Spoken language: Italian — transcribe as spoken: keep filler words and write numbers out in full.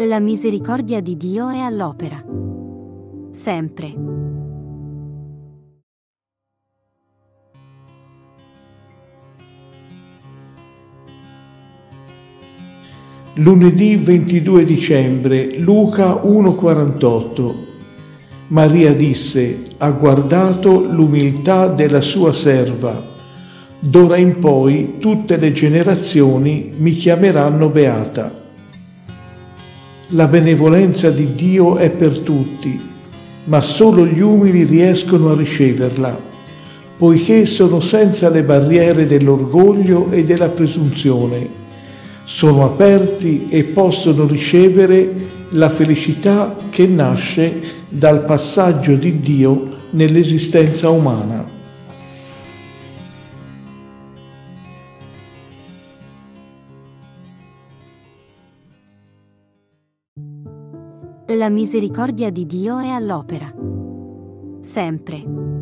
La misericordia di Dio è all'opera. Sempre. Lunedì ventidue dicembre, Luca uno quarantotto. Maria disse: ha guardato l'umiltà della sua serva. D'ora in poi tutte le generazioni mi chiameranno beata. La benevolenza di Dio è per tutti, ma solo gli umili riescono a riceverla, poiché sono senza le barriere dell'orgoglio e della presunzione. Sono aperti e possono ricevere la felicità che nasce dal passaggio di Dio nell'esistenza umana. La misericordia di Dio è all'opera. Sempre.